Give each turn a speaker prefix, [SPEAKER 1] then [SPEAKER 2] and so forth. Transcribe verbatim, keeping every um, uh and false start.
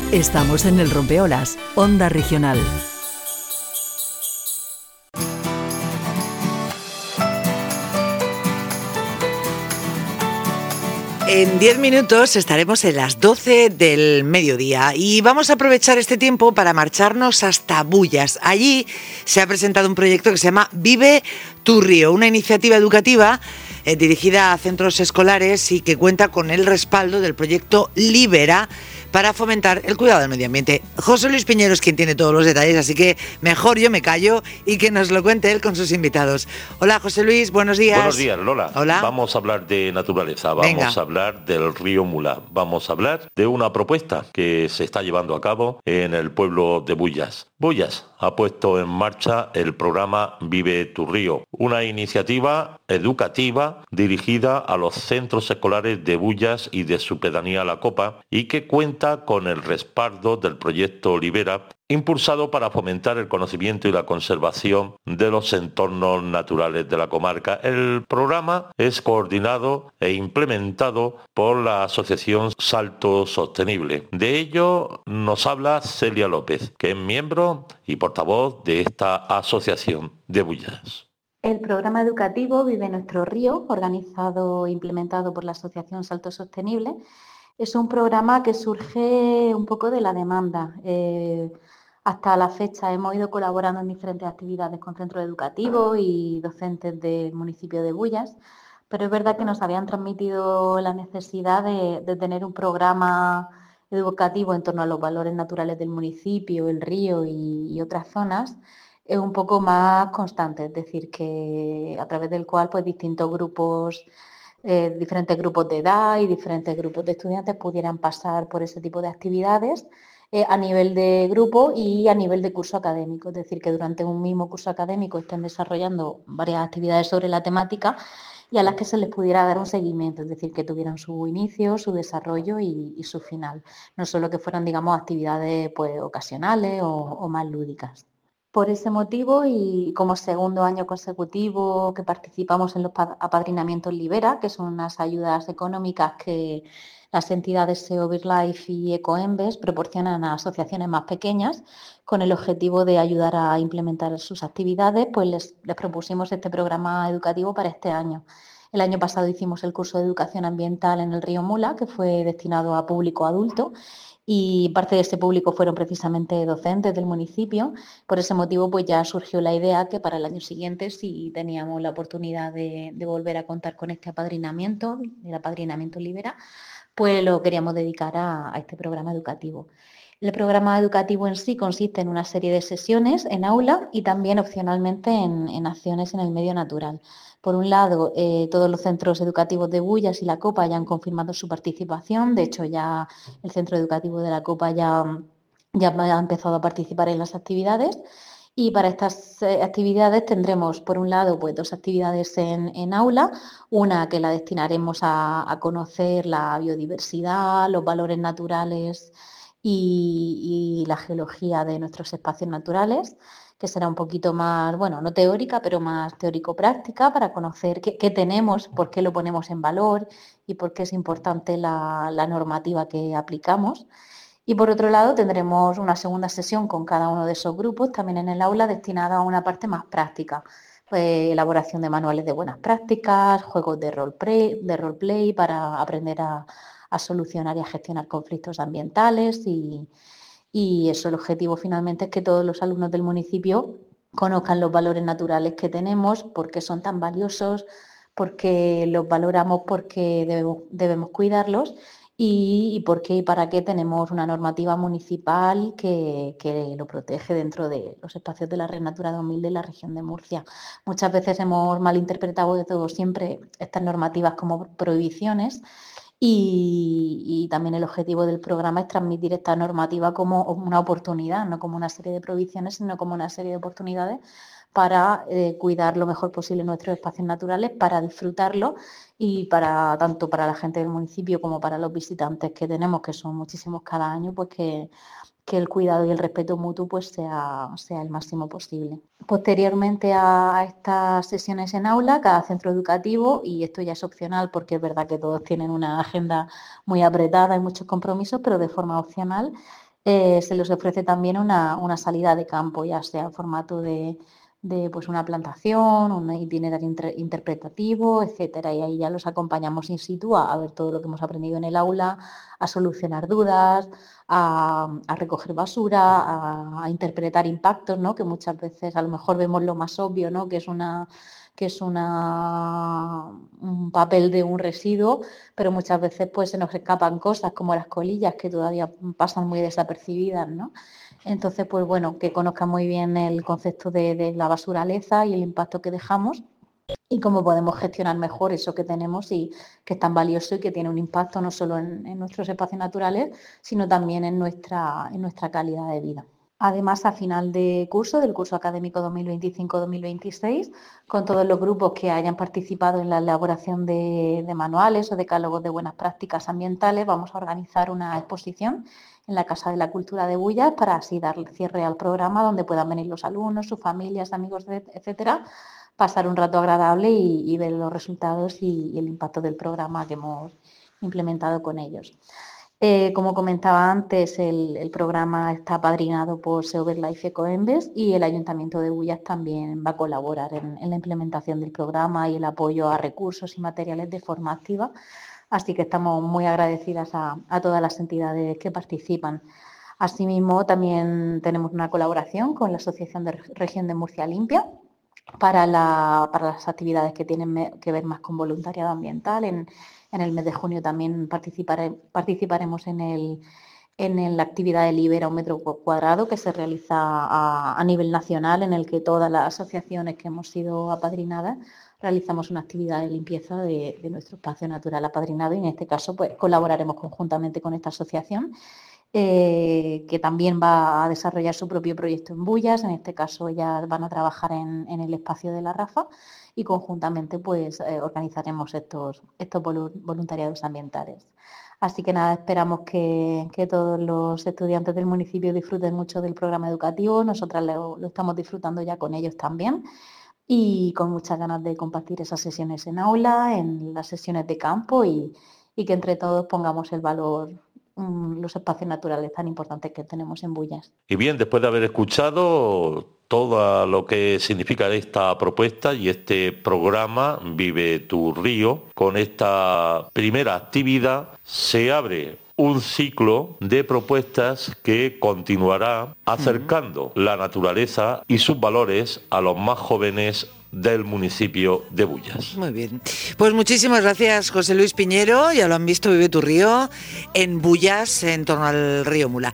[SPEAKER 1] Estamos en el Rompeolas, Onda Regional.
[SPEAKER 2] En diez minutos estaremos en las doce del mediodía y vamos a aprovechar este tiempo para marcharnos hasta Bullas. Allí se ha presentado un proyecto que se llama Vive tu Río, una iniciativa educativa eh, dirigida a centros escolares y que cuenta con el respaldo del proyecto Libera para fomentar el cuidado del medio ambiente. José Luis Piñero es quien tiene todos los detalles, así que mejor yo me callo y que nos lo cuente él con sus invitados. Hola José Luis, buenos días.
[SPEAKER 3] Buenos días, Lola.
[SPEAKER 2] Hola.
[SPEAKER 3] Vamos a hablar de naturaleza, vamos
[SPEAKER 2] Venga.
[SPEAKER 3] a hablar del río Mula, vamos a hablar de una propuesta que se está llevando a cabo en el pueblo de Bullas. Bullas ha puesto en marcha el programa Vive tu Río, una iniciativa educativa dirigida a los centros escolares de Bullas y de su pedanía La Copa y que cuenta con el respaldo del proyecto Libera, impulsado para fomentar el conocimiento y la conservación de los entornos naturales de la comarca. El programa es coordinado e implementado por la Asociación Salto Sostenible. De ello nos habla Celia López, que es miembro y portavoz de esta asociación de Bullas.
[SPEAKER 4] El programa educativo Vive nuestro río, organizado e implementado por la Asociación Salto Sostenible, es un programa que surge un poco de la demanda. Eh, hasta la fecha hemos ido colaborando en diferentes actividades con centros educativos y docentes del municipio de Bullas, pero es verdad que nos habían transmitido la necesidad de, de tener un programa educativo en torno a los valores naturales del municipio, el río y, y otras zonas, es un poco más constante, es decir, que a través del cual pues distintos grupos, eh, diferentes grupos de edad y diferentes grupos de estudiantes pudieran pasar por ese tipo de actividades eh, a nivel de grupo y a nivel de curso académico, es decir, que durante un mismo curso académico estén desarrollando varias actividades sobre la temática y a las que se les pudiera dar un seguimiento, es decir, que tuvieran su inicio, su desarrollo y, y su final, no solo que fueran, digamos, actividades pues, ocasionales o, o más lúdicas. Por ese motivo y como segundo año consecutivo que participamos en los apadrinamientos Libera, que son unas ayudas económicas que las entidades S E O BirdLife y Ecoembes proporcionan a asociaciones más pequeñas con el objetivo de ayudar a implementar sus actividades, pues les, les propusimos este programa educativo para este año. El año pasado hicimos el curso de educación ambiental en el río Mula, que fue destinado a público adulto, y parte de ese público fueron precisamente docentes del municipio. Por ese motivo pues ya surgió la idea que para el año siguiente, si teníamos la oportunidad de, de volver a contar con este apadrinamiento, el apadrinamiento Libera, pues lo queríamos dedicar a, a este programa educativo. El programa educativo en sí consiste en una serie de sesiones en aula y también opcionalmente en, en acciones en el medio natural. Por un lado, eh, todos los centros educativos de Bullas y La Copa ya han confirmado su participación. De hecho, ya el centro educativo de La Copa ya, ya ha empezado a participar en las actividades. Y para estas eh, actividades tendremos, por un lado, pues, dos actividades en, en aula. Una que la destinaremos a, a conocer la biodiversidad, los valores naturales y, y la geología de nuestros espacios naturales, que será un poquito más, bueno, no teórica, pero más teórico-práctica para conocer qué, qué tenemos, por qué lo ponemos en valor y por qué es importante la, la normativa que aplicamos. Y por otro lado tendremos una segunda sesión con cada uno de esos grupos, también en el aula, destinada a una parte más práctica. Pues, elaboración de manuales de buenas prácticas, juegos de roleplay, de roleplay para aprender a, a solucionar y a gestionar conflictos ambientales y, y eso, el objetivo finalmente es que todos los alumnos del municipio conozcan los valores naturales que tenemos, por qué son tan valiosos, por qué los valoramos, por qué debemos, debemos cuidarlos y, y por qué y para qué tenemos una normativa municipal que, que lo protege dentro de los espacios de la Red Natura dos mil de la región de Murcia. Muchas veces hemos malinterpretado de todo siempre estas normativas como prohibiciones. Y, y también el objetivo del programa es transmitir esta normativa como una oportunidad, no como una serie de prohibiciones, sino como una serie de oportunidades para eh, cuidar lo mejor posible nuestros espacios naturales, para disfrutarlos y para tanto para la gente del municipio como para los visitantes que tenemos, que son muchísimos cada año, pues que, que el cuidado y el respeto mutuo pues sea, sea el máximo posible. Posteriormente a, a estas sesiones en aula, cada centro educativo, y esto ya es opcional porque es verdad que todos tienen una agenda muy apretada y muchos compromisos, pero de forma opcional, eh, se les ofrece también una, una salida de campo, ya sea en formato de, de pues una plantación, un itinerario inter, interpretativo, etcétera. Y ahí ya los acompañamos in situ a, a ver todo lo que hemos aprendido en el aula, a solucionar dudas, a, a recoger basura, a, a interpretar impactos, ¿no? Que muchas veces a lo mejor vemos lo más obvio, ¿no? Que es una que es una, un papel de un residuo, pero muchas veces pues se nos escapan cosas como las colillas que todavía pasan muy desapercibidas, ¿no? Entonces, pues bueno, que conozcan muy bien el concepto de, de la basuraleza y el impacto que dejamos y cómo podemos gestionar mejor eso que tenemos y que es tan valioso y que tiene un impacto no solo en, en nuestros espacios naturales, sino también en nuestra, en nuestra calidad de vida. Además, a final de curso, del curso académico dos mil veinticinco dos mil veintiséis, con todos los grupos que hayan participado en la elaboración de, de manuales o decálogos de buenas prácticas ambientales, vamos a organizar una exposición en la Casa de la Cultura de Bullas para así dar cierre al programa, donde puedan venir los alumnos, sus familias, amigos, etcétera, pasar un rato agradable y, y ver los resultados y, y el impacto del programa que hemos implementado con ellos. Eh, como comentaba antes, el, el programa está apadrinado por Seoverlife Ecoembes y el Ayuntamiento de Bullas también va a colaborar en, en la implementación del programa y el apoyo a recursos y materiales de forma activa. Así que estamos muy agradecidas a, a todas las entidades que participan. Asimismo, también tenemos una colaboración con la Asociación de Región de Murcia Limpia para, la, para las actividades que tienen que ver más con voluntariado ambiental. En, En el mes de junio también participare, participaremos en, el, en la actividad de Libera un metro cuadrado que se realiza a, a nivel nacional, en el que todas las asociaciones que hemos sido apadrinadas realizamos una actividad de limpieza de, de nuestro espacio natural apadrinado y en este caso pues colaboraremos conjuntamente con esta asociación eh, que también va a desarrollar su propio proyecto en Bullas. En este caso ellas van a trabajar en, en el espacio de la Rafa y conjuntamente pues eh, organizaremos estos, estos voluntariados ambientales. Así que nada, esperamos que, que todos los estudiantes del municipio disfruten mucho del programa educativo. Nosotras lo, lo estamos disfrutando ya con ellos también y con muchas ganas de compartir esas sesiones en aula, en las sesiones de campo y, y que entre todos pongamos el valor los espacios naturales tan importantes que tenemos en Bullas.
[SPEAKER 3] Y bien, después de haber escuchado todo lo que significa esta propuesta y este programa Vive tu Río, con esta primera actividad se abre un ciclo de propuestas que continuará acercando la naturaleza y sus valores a los más jóvenes del municipio de Bullas.
[SPEAKER 2] Muy bien. Pues muchísimas gracias, José Luis Piñero. Ya lo han visto, Vive tu Río en Bullas, en torno al río Mula.